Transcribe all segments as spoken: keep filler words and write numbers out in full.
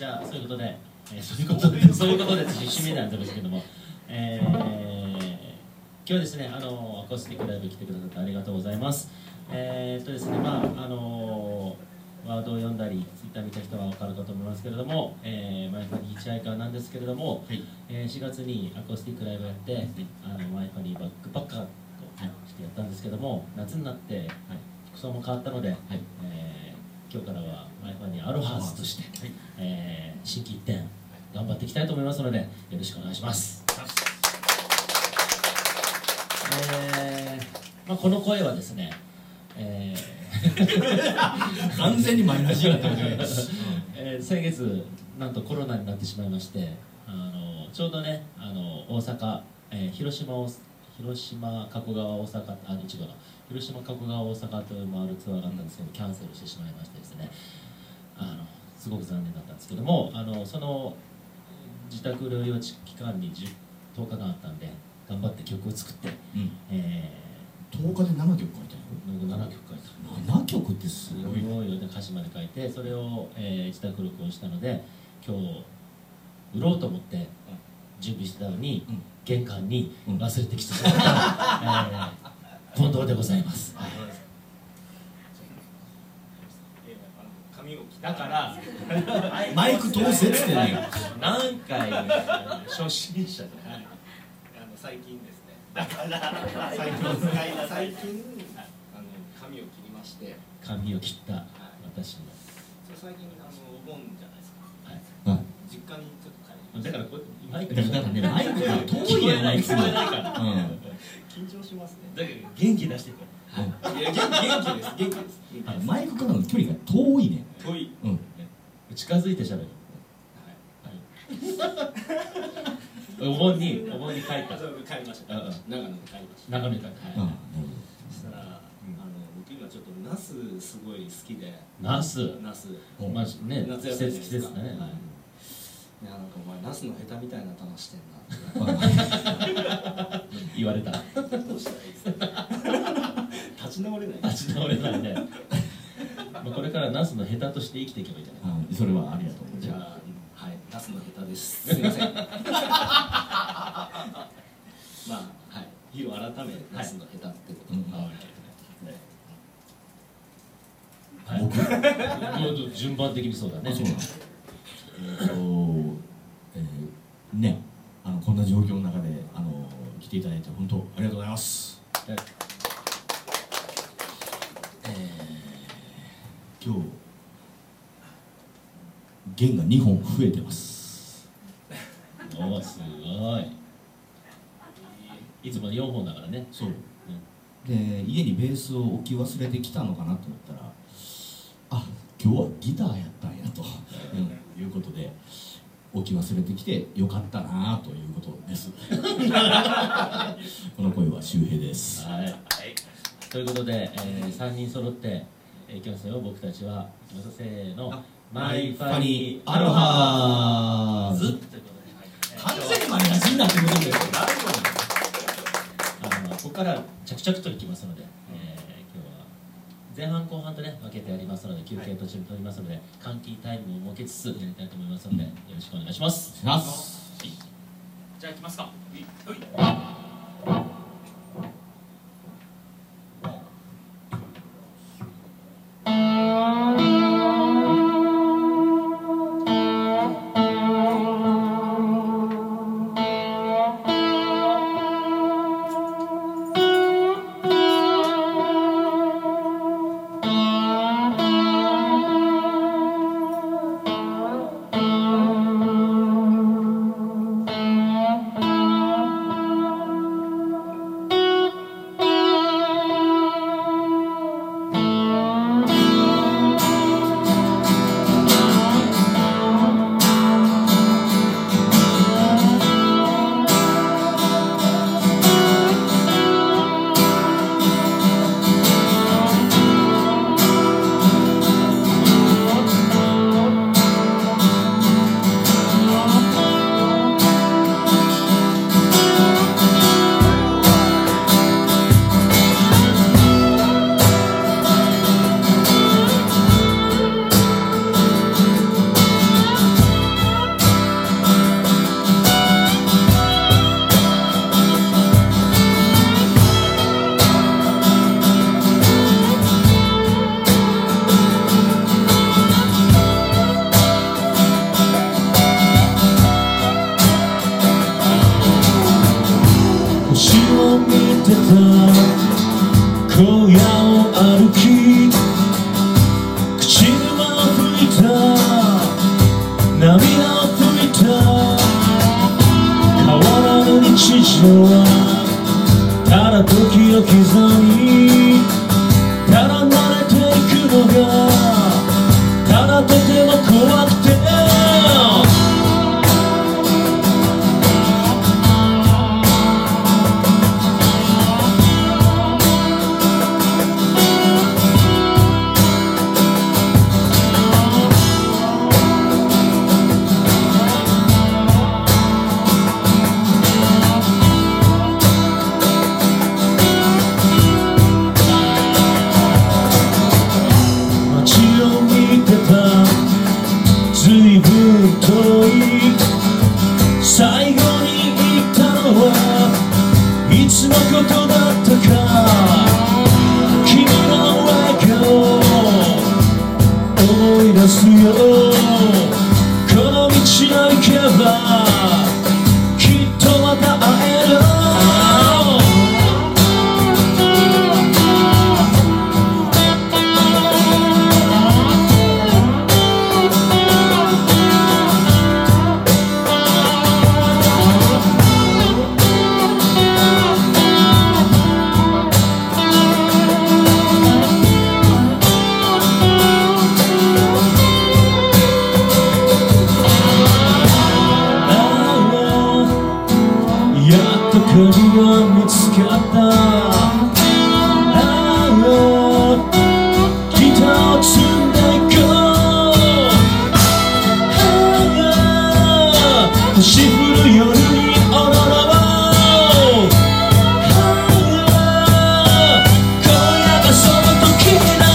じゃあそういうことで、えー、そういうことでそういうことで締めなんですけども、えー、今日ですね、あのアコースティックライブ来てくださってありがとうございます。えー、っとですね、まああのワードを読んだりツイッター見た人は分かるかと思いますけれども、えー、マイファニーヒッチハイカーなんですけれども、はい、えー、しがつにアコースティックライブやって、はい、あのマイファニーバックパッカーとしてやったんですけども、夏になって、はい、服装も変わったので、はい、えー、今日からはマイファニーアロハーズとして、はい、えー、心機一転頑張っていきたいと思いますのでよろしくお願いします。えーまあ、この声はですね、えー完全にマイナスになってますねえー、先月なんとコロナになってしまいまして、あのちょうどね、あの大阪、えー、広島を広島加古川大阪あ一度の広島加古川大阪という回るツアーがあったんですけど、キャンセルしてしまいましてですね、あのすごく残念だったんですけども、あのその自宅療養期間にとおかかんあったんで頑張って曲を作って、うん、えー、とおかでななきょく書いたのななきょく書いたななきょくってすごい歌詞まで書いて、それを、えー、自宅録音したので今日売ろうと思って準備してたのに、うん、玄関に忘れてきてしまった、うん、えー、近藤でございます。はい、だからマイク通せっつってね何回初心者とか、はい、あの最近ですね、だから最近最近あの髪を切りまして、 髪を切った、はい、私のそれ最近あのお盆じゃないですか、はい、 実家にちょっと帰りました。だからこれマイクだからね、マイクが遠いじゃないですか。 緊張しますね。 だけど元気出していこう。いや元気です元気です。 マイクからの距離が遠いね。 遠い。 うん。近づいてしゃべる。お盆にお盆に帰った。 帰りました。長野に帰りました。 長野に帰った。はい。 そしたらあの僕今ちょっとナスすごい好きで。 ナス。 ナス。 まあね、季節季節だね。 いやなんかお前ナスのヘタみたいな種してんなって言われた。どうしたらいいですか。立ち直れない。 立ち直れないね。まあこれからナスのヘタとして生きていけばいいじゃない。 それはありがとう。 じゃあはいナスのヘタです。すみません。まあはい日を改めナスのヘタってことに。 僕順番的にそうだね。 そうなんです。えっと、えー、ね、あのこんな状況の中であの来ていただいて本当ありがとうございます。はい、えー、今日弦がにほん増えてます。 おおすごい。いつもよんほんだからね。 そう。で家にベースを置き忘れてきたのかなと思ったら、あ、今日はギターやったんやと、うん、いうことで置き忘れてきてよかったなということですこの声は周平です。 はい、はい、ということで、えー、さんにん揃っていきますよ。僕たちはせーのマイファニーアロハーズということで、 完全にマイナスになってくるんですよ。 あのここから着々といきますので、前半後半とね分けてやりますので、休憩途中に取りますので、換気タイムを設けつつやりたいと思いますので、よろしくお願いします。 します。 じゃあ行きますか。 涙を拭いた変わらぬ日常はただ時を刻みただ慣れていくのがただとても怖くて最後に言ったのはいつのことだったか君の笑顔思い出すよこの道を行けばきっとまた会える鍵が見つかったああギターを積んでいこうああ星降る夜に踊ろうああ今夜がその時だ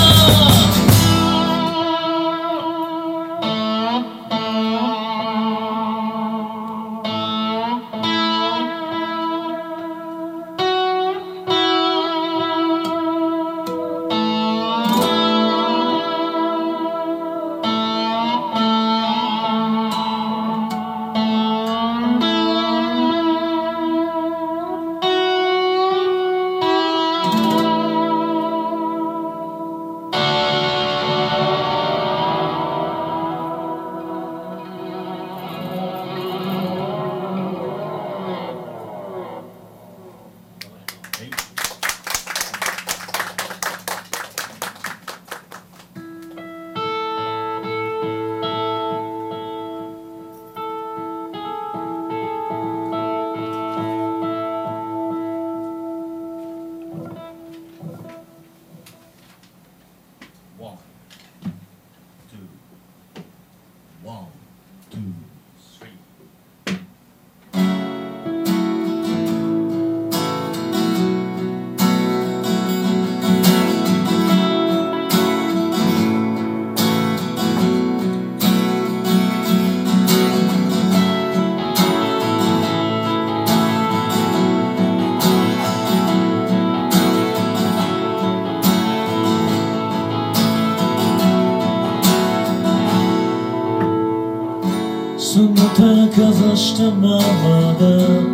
その手かざしたままだ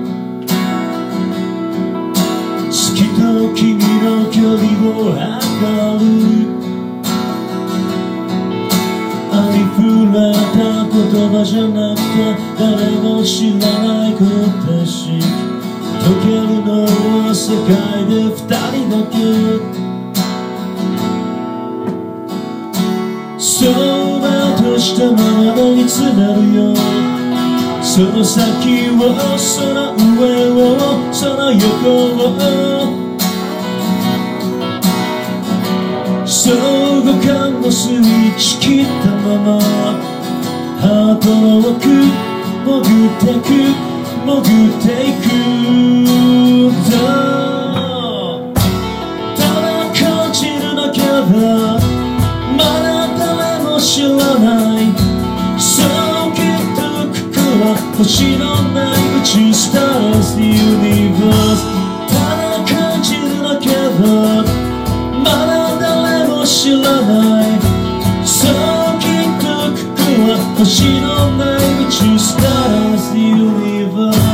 月と君の距離を測るありふれた言葉じゃなくて誰も知らないことし溶けるのは世界で二人だけそうだとしたままで見つめるよその先をその上をその横を相互間のスイッチ切ったままハートの奥潜ってく潜っていくんだただ感じるだけだまだ誰も知らないそうきっとここは星のない宇宙 Stars Universe ただ感じるだけだまだ誰も知らないそうきっとここは星のない宇宙 Stars Universe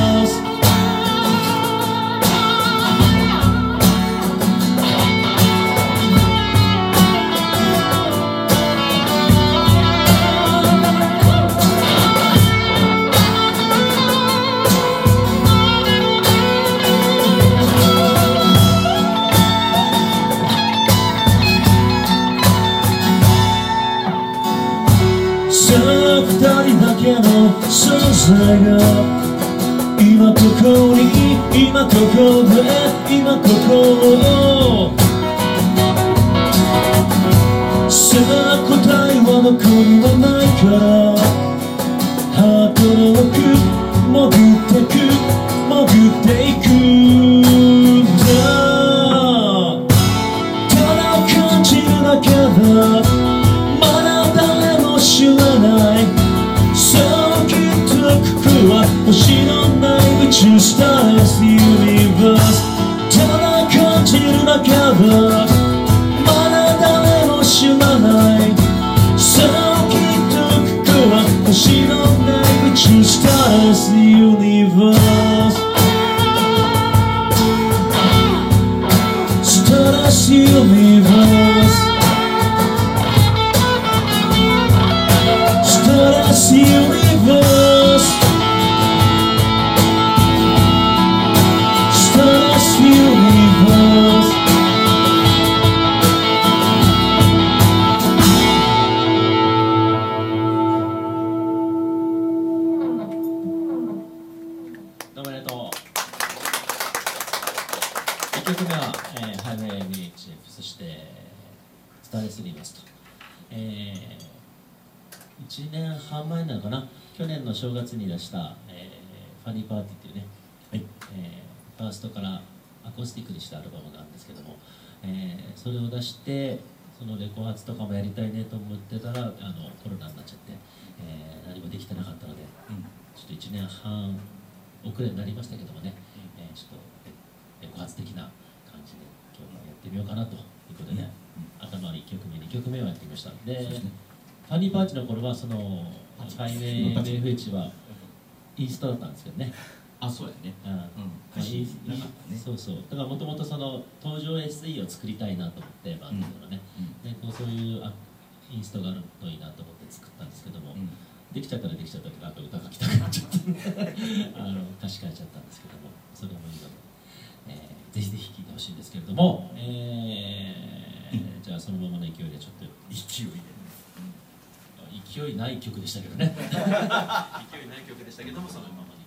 さあ二人だけの存在が今ここに今ここで今ここさあ答えはどこにもないからハートの奥潜ってく潜っていくんだただ感じるだけだまだ誰も知らないそうきっとここは星のない宇宙スターレスユニバースただ感じるだけだまだ誰も知らないそうきっとここは星のない宇宙スターレスユニバーススターレスユニバースStardust Universe Stardust Universe どうもありがとう。いっきょくめは、えー、ハイウェイ ビーエイチエフ そしてスターレスユニバースと、えーいちねんはんまえなのかな、去年の正月に出した、えー、ファニーパーティーっていうね、はいえー、ファーストからアコースティックにしたアルバムがあるんですけども、えー、それを出してそのレコ発とかもやりたいねと思ってたらあのコロナになっちゃって、えー、何もできてなかったので、うん、ちょっといちねんはん遅れになりましたけどもね、うんえー、ちょっとレコ発的な感じで今日もやってみようかなということでね、うん、頭いっきょくめにきょくめをやってみました。でファニーパーチの頃はそのハイウェイ ビーエフエイチ はインストだったんですけどね。 あ、そうやね。うん。 歌詞なかったね。そうそう。だからもともとその登場 エスイー を作りたいなと思ってバンドのね。でこうそういうあインストがあるといいなと思って作ったんですけども、できちゃったらできちゃったけどなんか歌書きたくなっちゃってあの歌詞変えちゃったんですけども、それもいいので、えー、ぜひぜひ聴いてほしいんですけれども、えー、じゃあそのままの勢いでちょっと勢いで。勢いない曲でしたけどね勢いない曲でしたけどもそのままに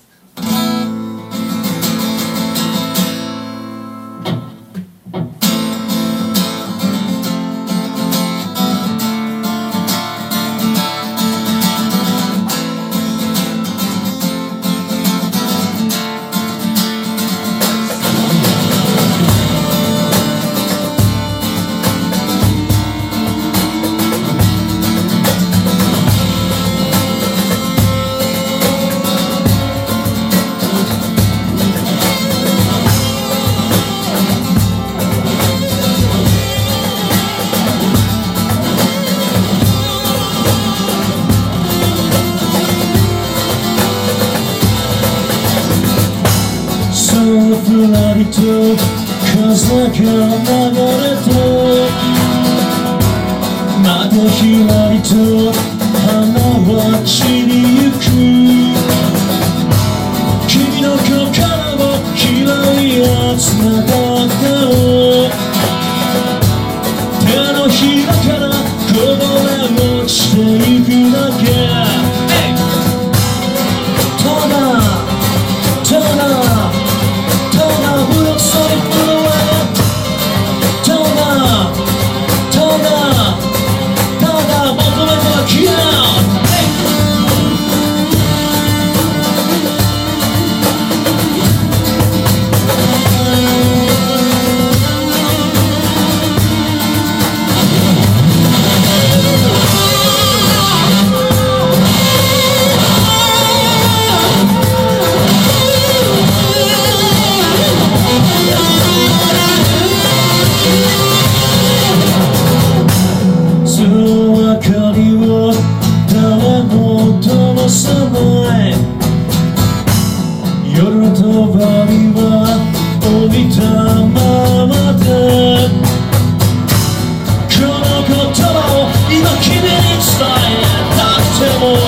ふらりと風が流れてまたひらりと花は散りゆく君の心を嫌いやつながって手のひらからこぼれ落ちていくだけただただ夜の帳は降りたままでこの言葉を今君に伝えたくても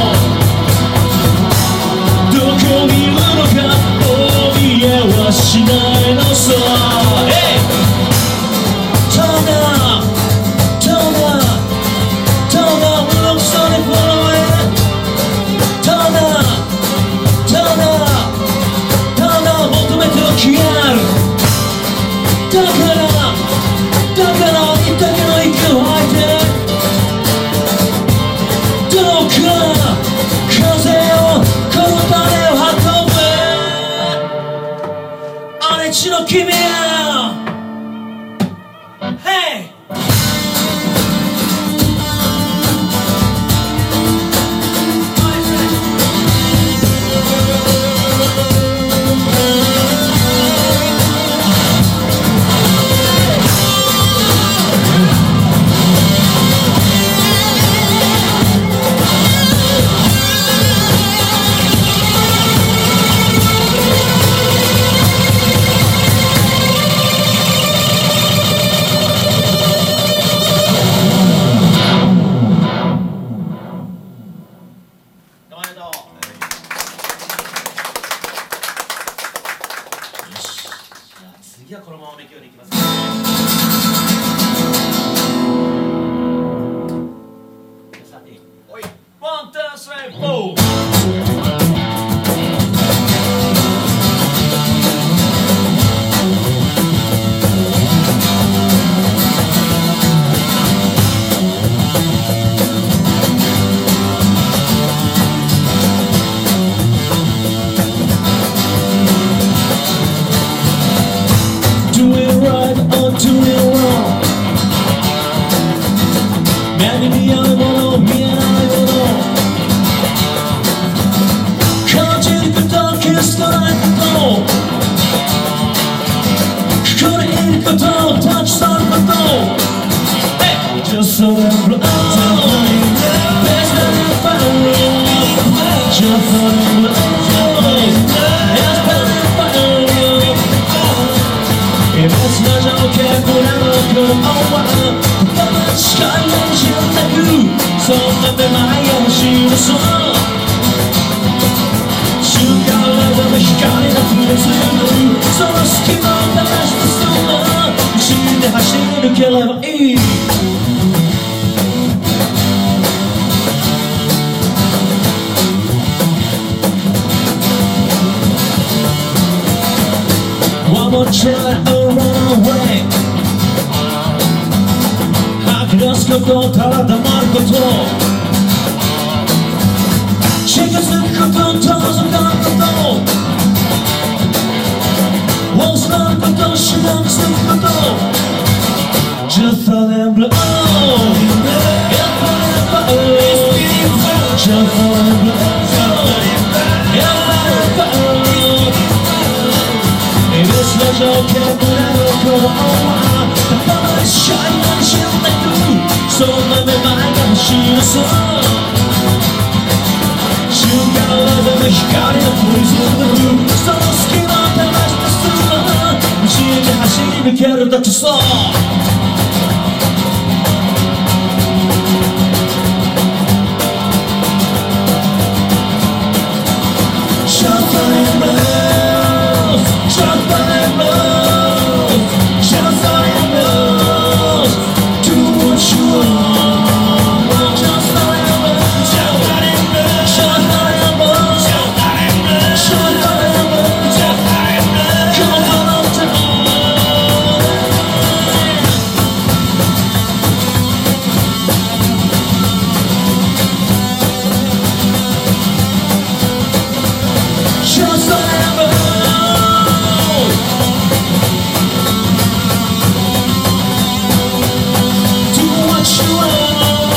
どこにいるのか怯えはしないのさ、hey! ただただただ We're sorry for ままめきをできます。One, two, three, four. Do it right or do it wrong. 目に見えるもの見えないもの感じること気づかないことここにいること立ち去ること Just so that blow There's no fire Just so that blow There's no fire 別な条件これの今日は視界を知ってるそんなめまいが欲しいのそう瞬間の光が降り注ぐその隙間を照らしてその走って走り抜ければいいOne more try or run away吐き出すことただ黙ること近づくこと遠ざかること恐れることしがみつくこと Just let it blow Just let it blow Just let it blow Just let it blow 別な条件での今日はただ視界が死んでくそんなめまいが欲しいのそう瞬間の光が降り注ぐその隙間を照らしてすぐ道に走り抜けるだってそうシャンパンローズシャンパンローズシャンパンローズ Do what you want Just let it roll Just let it roll Just let it roll Just let it roll Just let it roll Come on down Just let it roll Do what you want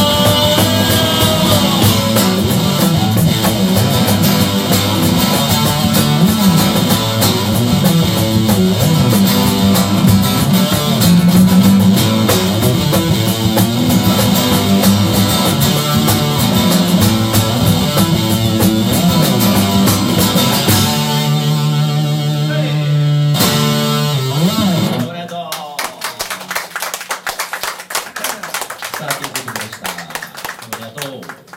ありがとう。 さあということでしたありがとう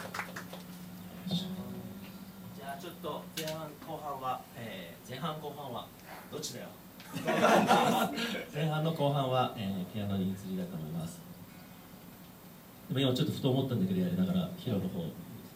じゃあちょっと前半後半は、えー、前半後半はどっちだよ。 前半の後半は、えー、ピアノに移りたいと思いますでも今ちょっとふと思ったんだけどやりながらヒロの方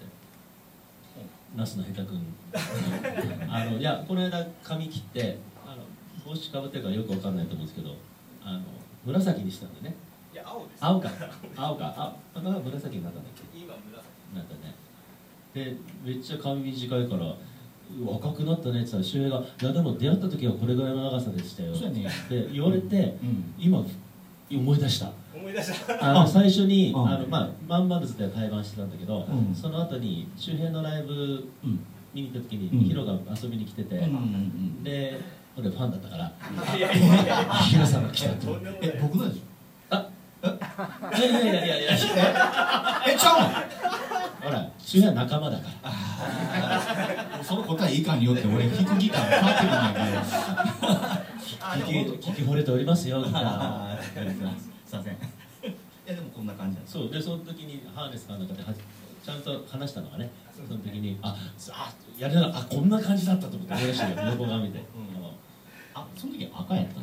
ナスのヘタ君あのいやこの間髪切ってあの帽子かぶってるからよくわかんないと思うんですけどあの紫にしたんでねいや青です青か青かああだから紫になったんだっけ今紫なんだねでめっちゃ髪短いから若くなったねって言ったら周平が「いやでも出会った時はこれぐらいの長さでしたよ」 そうやねって言われて、 うん今思い出した思い出したあの最初にああの、まあ、まんまるずで対バンしてたんだけど、 うんその後に周平のライブうん見に行った時に、 うんヒロが遊びに来てて、 うんうんうんで俺ファンだったからいやいやいやヒロさんが来たととんでもないえ僕のでしょあいやいやいやいやいやえちゃうのほら周平は仲間だからその答えいかんよって俺弾くギター変わってくるんだけど聞き聞き惚れておりますよギターあーすいませんいやでもこんな感じなんですそうでその時にハーネスかなんかではちゃんと話したのがねその時にああやりながらあこんな感じだったと思って思い出したよ横側見て、 あその時赤やったね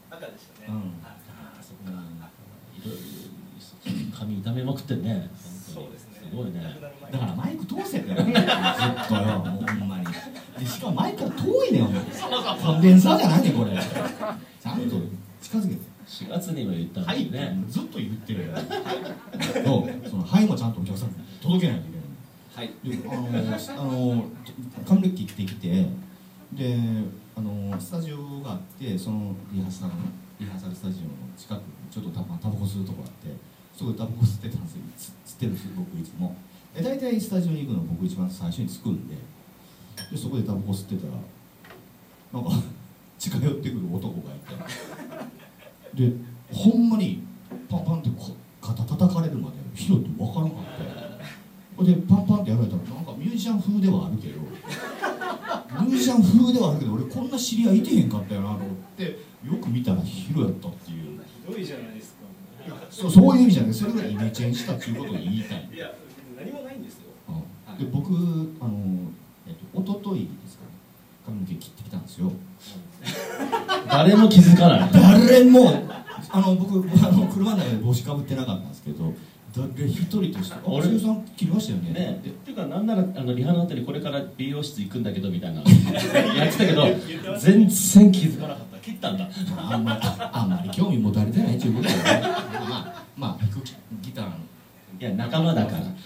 赤でしたね。 うんはいあそこがいろいろ髪痛めまくってんね。 そうですね。 すごいね。 亡くなる前だからマイク通せってよずっとよ、もうほんまに。でしかもマイクが遠いねん、お前コンデンサーじゃないねんこれ。ちゃんと近づけて。 しがつにも言ったのはいにね。 ずっと言ってるよ。そう、そのはいもちゃんとお客さんに届けないといけない。 はい。 であのあの還暦切ってきて、であのスタジオがあって、そのリハーサルのリハーサルスタジオの近くにちょっとたまタバコ吸うとこがあって、そこでタバコ吸ってたんですよ。吸ってるんです僕いつも。で大体スタジオに行くの僕一番最初に着くんで、でそこでタバコ吸ってたらなんか近寄ってくる男がいて、でほんまにパンパンってこ肩叩かれるまでヒロって分からなかった。でパンパンってやられたらなんかミュージシャン風ではあるけどミュージシャン風ではあるけど俺こんな知り合いいてへんかったよなと思ってよく見たらヒロやったっていう。 ひどいじゃないですか。 そうそういう意味じゃない、それがイメチェンしたっていうことを言いたい。 いや何もないんですよ。 で僕あの、えっと、一昨日ですかね、髪の毛切ってきたんですよ。 誰も気づかない。 誰もあの僕あの車の中で帽子かぶってなかったんですけど、誰一人として「あ俺しげさん切りましたよね」 ね、っていうかなんならあのリハの後にこれから美容室行くんだけどみたいなやってたけど全然気づかなかった。切ったんだ。 あんまりあんまり興味持たれてないっていうことだよね。まあまあギターのいや仲間だから。 仲間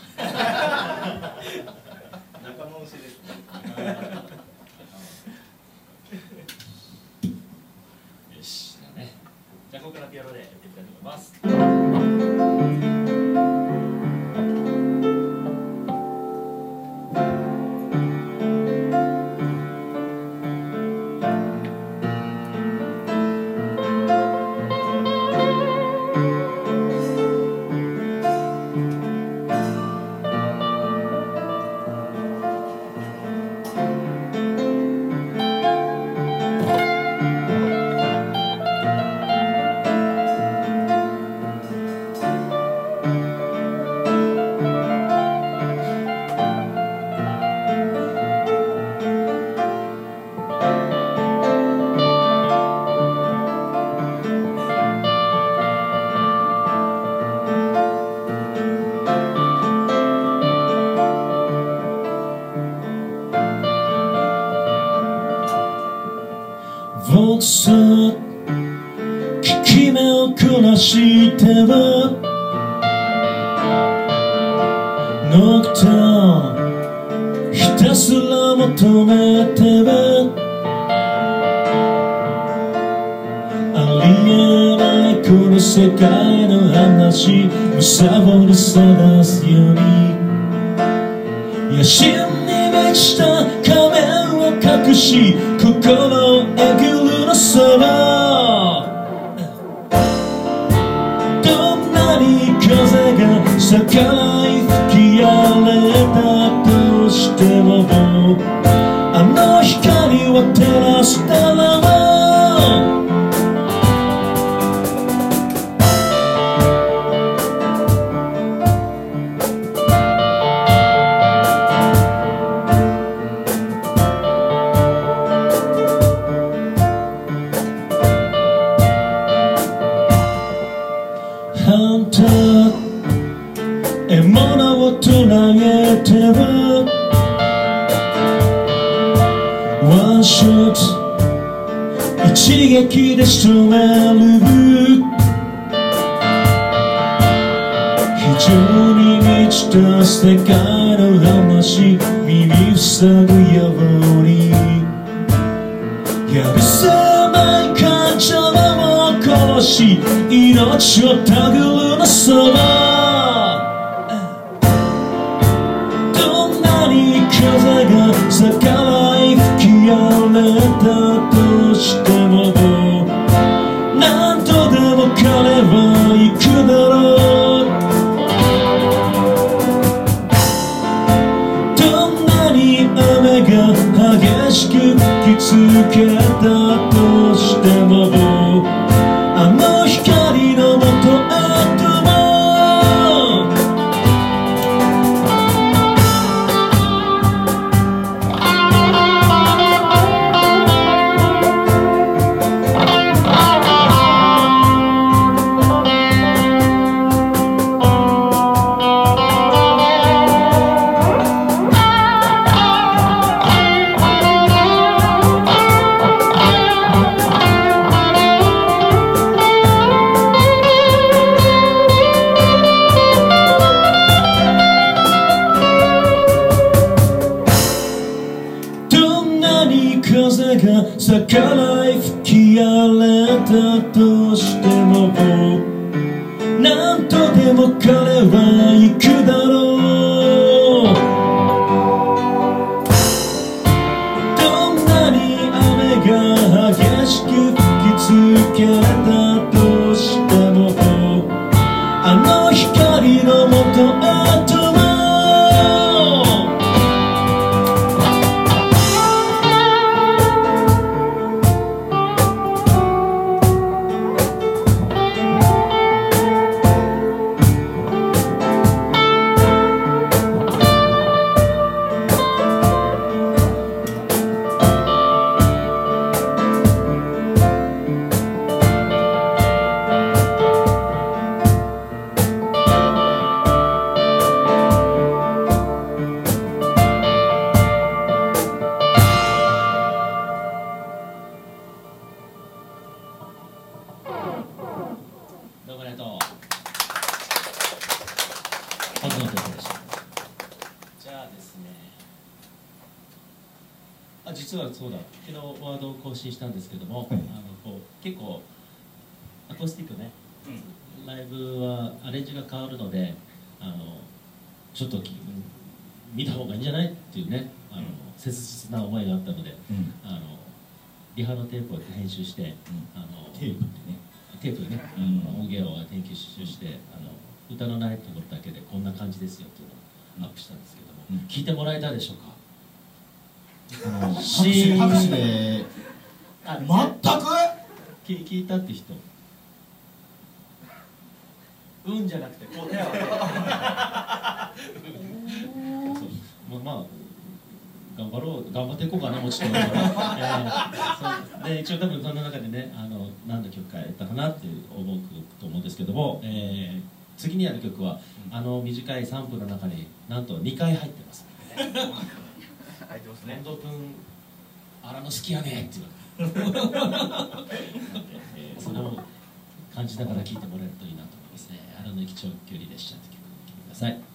推しですね。 よし、じゃあね。 じゃあここからピアノでやっていきたいと思います。 僕さ効き目を凝らしてはノクターひたすら求めてはありえないこの世界の話むさぼり探すように野心に満ちた仮面を隠し心をえぐるのさばどんなに風が逆らい吹き荒れたとしてもあの光を照らしたらば獲物を捕らえてはワンショット一撃で仕留める非常に満ちた世界の話耳塞ぐようにやるせない感情を殺し命をたぐるのさば風が逆らい吹き荒れたとしても何度でも彼は行くだろうどんなに雨が激しく吹きつけたとしてもあの光のもとへとも逆らい吹き荒れたとしても何とでも彼は行くだろう。どんなに雨が激しく吹きつけたとしてもあの光のもとへともどうもありがとう。初のテープでした。じゃあですね。あ、実はそうだ。昨日ワードを更新したんですけども、 はい、 あのこう結構アコースティックね、うん、ライブはアレンジが変わるので、あのちょっと見た方がいいんじゃないっていうね、あの、うん、切実な思いがあったので、うん、あのリハのテープを編集して、うん、あのテープってね。 テープでね、うん、音源を編集してあの歌のないところだけでこんな感じですよっていうのをアップしたんですけども、うん、聞いてもらえたでしょうか。 あの拍手拍手で全く聞聞いたって人、うんじゃなくてこう手を挙げてそうまあ頑張ろう頑張っていこうかなもうちょっと、えー、で一応多分その中でねあの何の曲かやったかなって思うと思うんですけども、えー、次にやる曲は、うん、あの短いさんぷんの中になんとにかい入ってます、 入ってますね。 本当君あらの好きやねって言われて、えー、それを感じながら聴いてもらえるといいなと思いますね。あらの駅長距離列車って曲を聴いてください。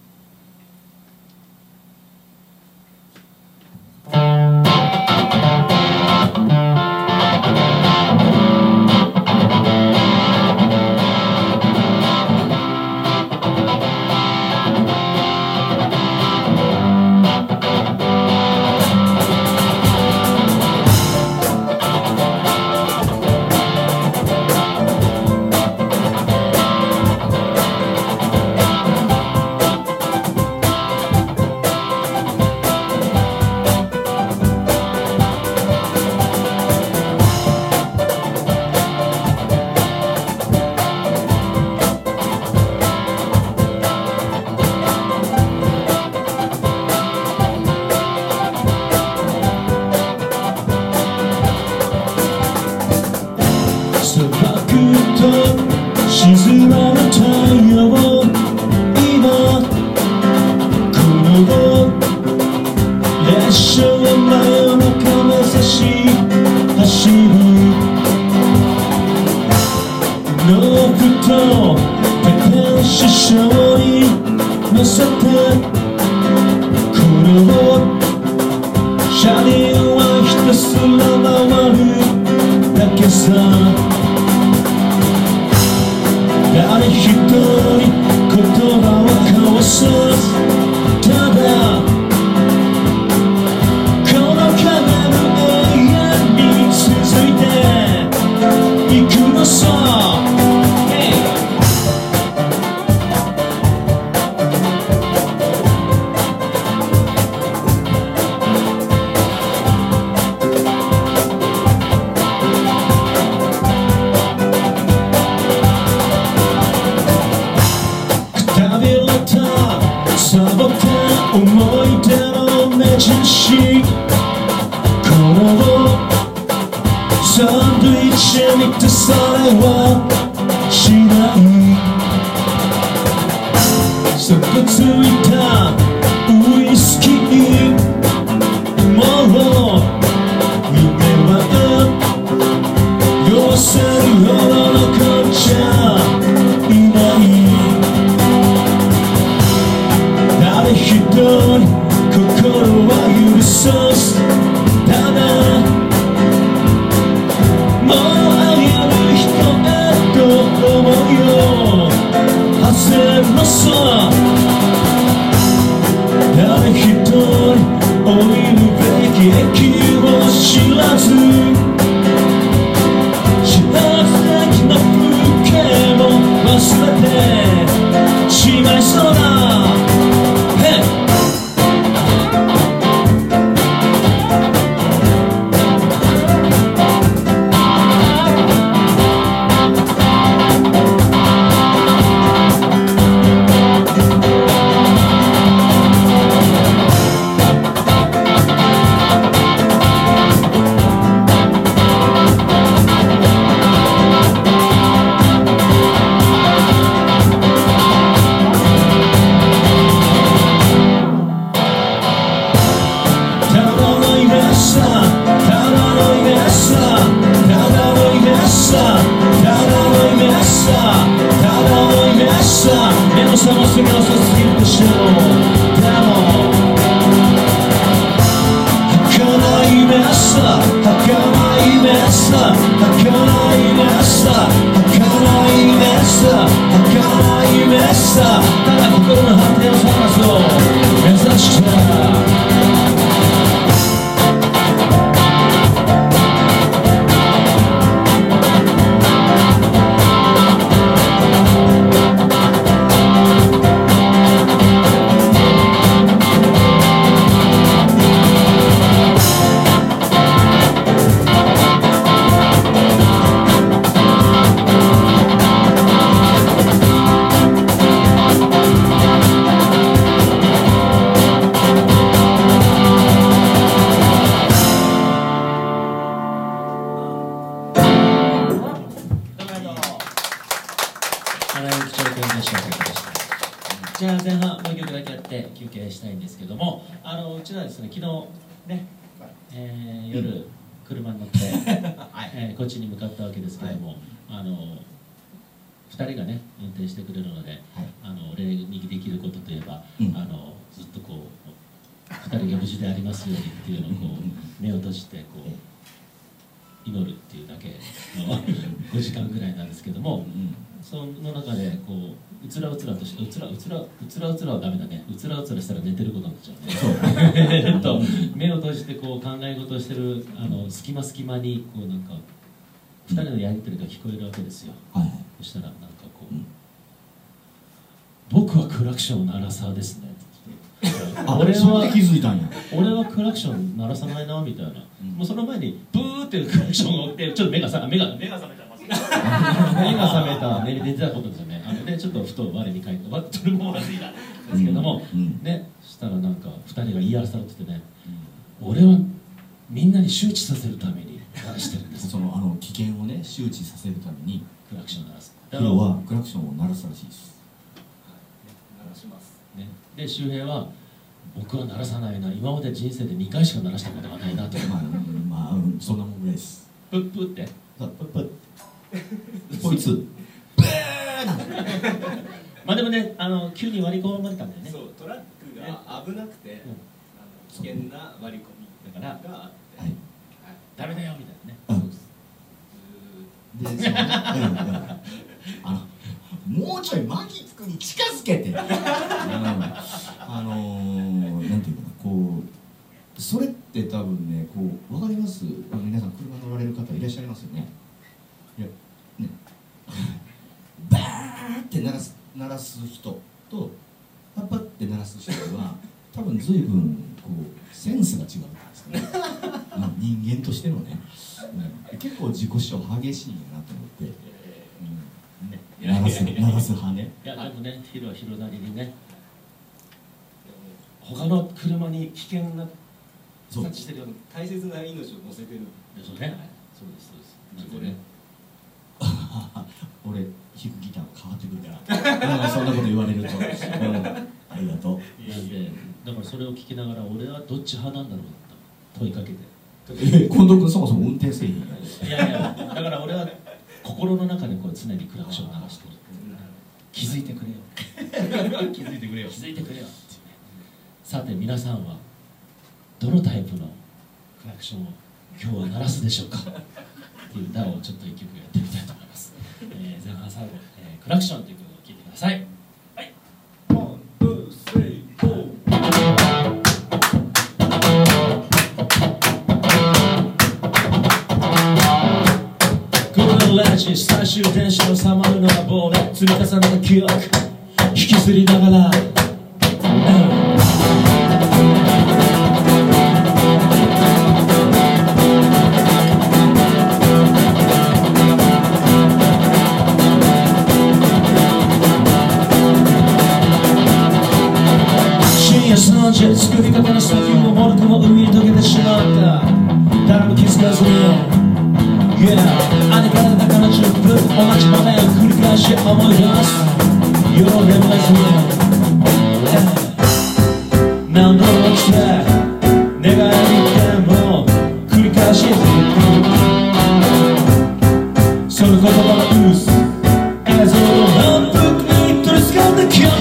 静まる太陽今この列車は真夜中目指し走るノープと高師匠に乗せてこの車輪はひたすら回るだけさ誰一人言葉を交わさずただこの鐘の永遠に続いていくのさ、hey!サボった思い出の目印このサンドイッチにてそれはしないそこついたウイスキーもう夢は酔せるほどのこっちゃいない誰一人心は許さずただ降りるべき駅を知らず知らず的な風景も忘れてしまいそうだ。目の覚ますに遅すぎるでしょう。でも儚い夢さ、儚い夢さ、儚い夢さ、儚い夢さ、儚い夢さ、ただ心の果てを探そう目指したじゃあ前半もう一曲だけやって休憩したいんですけども、あのうちはですね、昨日ね、えー、夜車に乗って、えー、こっちに向かったわけですけども、はい、あのふたりがね運転してくれるので、はい、あの俺にできることといえば、うん、あのずっとこうふたりが無事でありますようにっていうのをこう目を閉じてこう祈るっていうだけのごじかんぐらいなんですけども、うん、その中でこううつらうつらとしてうつらうつらうつらうつらはダメだね。うつらうつらしたら寝てることになっちゃうね。えっと目を閉じてこう考え事をしてるあの隙間隙間にこうなんかふたりのやり取りが聞こえるわけですよ。はい、そしたらなんかこう、うん、僕はクラクションを鳴らさですね。 あ、俺は気づいたんや。 俺はクラクション鳴らさないなみたいな。うん、もうその前にブーっていうクラクションが起きてちょっと目がさ目が目が覚めた。目が覚めた、寝てたことですよね。あのね、ちょっとふと我に返って、わっとそれも同じだですけども、うん、ね、そしたらなんかふたりが言い表されててね、うん、俺はみんなに周知させるために鳴らしてるんです。 そのあの危険をね周知させるためにクラクションを鳴らす。 要はクラクションを鳴らすらしいです。 鳴らします。 ね、で周平は僕は鳴らさないな。今まで人生でにかいしか鳴らしたことがないなと。 まあ、まあ、そんなもんぐらいです。 プップって。 プップッ。こいつブーなんまあでもね、あの急に割り込まれたんだよね。 そう、トラックが危なくて、うん、あの危険な割り込みだからがあって、はいはい、 ダメだよみたいなね。 うん、で、その、うんうん、あのもうちょいマギツクに近づけて、うん、あのー、なんていうかな、こうそれって多分ね、こうわかります？皆さん車乗られる方いらっしゃいますよね。いやね、バーって鳴らす鳴らす人とパッパって鳴らす人は多分随分こうセンスが違うんですね。人間としてのね、うん、結構自己主張激しいんやなと思って、うんね、鳴らす鳴らす派ね。 いやでもね、ヒロはヒロなりにね、他の車に危険な察知してるような大切な命を乗せてるんですよね。そうですそうです。これ俺弾くギター変わってくるからそんなこと言われると、うん、ありがとう。 なんでだからそれを聞きながら俺はどっち派なんだろうと問いかけて、 え近藤君そもそも運転せえへん。いやいや、だから俺は心の中でこう常にクラクションを鳴らしてる。気づいてくれよ気づいてくれよ気づいてくれよっていうね。さて皆さんはどのタイプのクラクションを今日は鳴らすでしょうかっていう歌をちょっと一曲やってみたいと思います。えー、前半最後、えー、クラクションという曲を聴いてください。はい。ワン、ツー、スリー、フォー。 る電車をさまるのは忘年積み重ねた記憶引きずりながら、深夜さんじ作り方の先もモルクも海に溶けてしまった誰も気づかずに Yeah 兄からだからじゅっぷん同じ場面を繰り返し思い出す夜を眠れずに、yeah、何度も来て願いに行っても繰り返しその言葉の嘘映像の反復に取りつかんだ記憶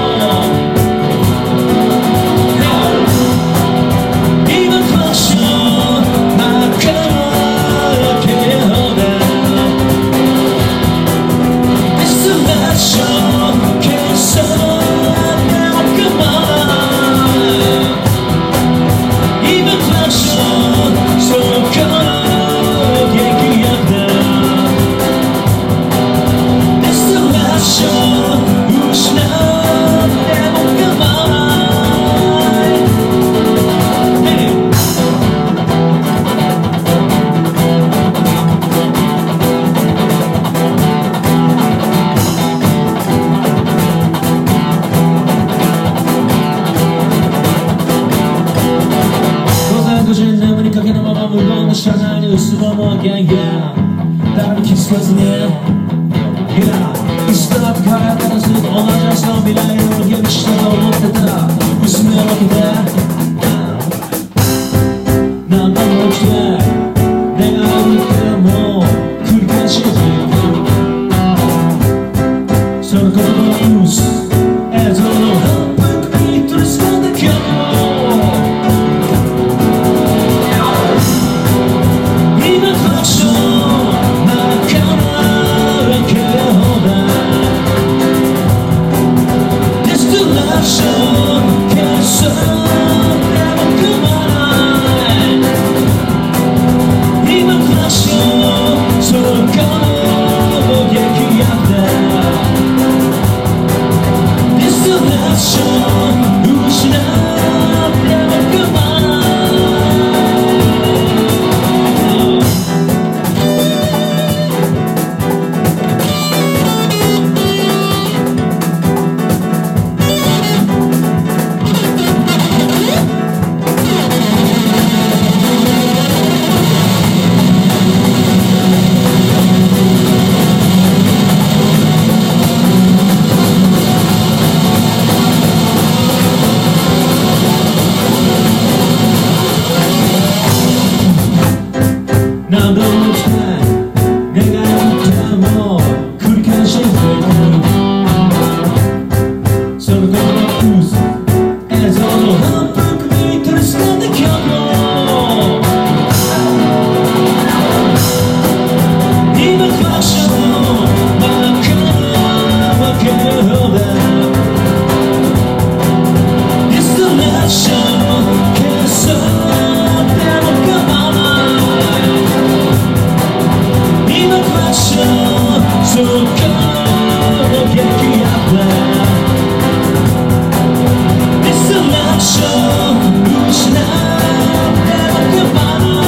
車内に薄ぼのゲンゲン誰も気づかずに Yeah いつだって輝いたらずっと同じ朝の未来をゲームしたと思ってた娘を分けて何度も起きて願いに行っても繰り返しその言葉の嘘映像の反復に取りつかんだ記憶何度も来て願いに行っても繰り返しその言葉の嘘映像の反復に取りつかんだ記憶今クラッシュの真っ赤なわけほどディストレーション消そうでも構わない今クラッシュそこの激アップディストレーション失っても構わない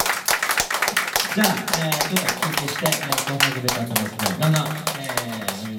じゃあ、えー、ちょっと休憩して、えー、後半でベターと思いますので、だんだん、えー、飲み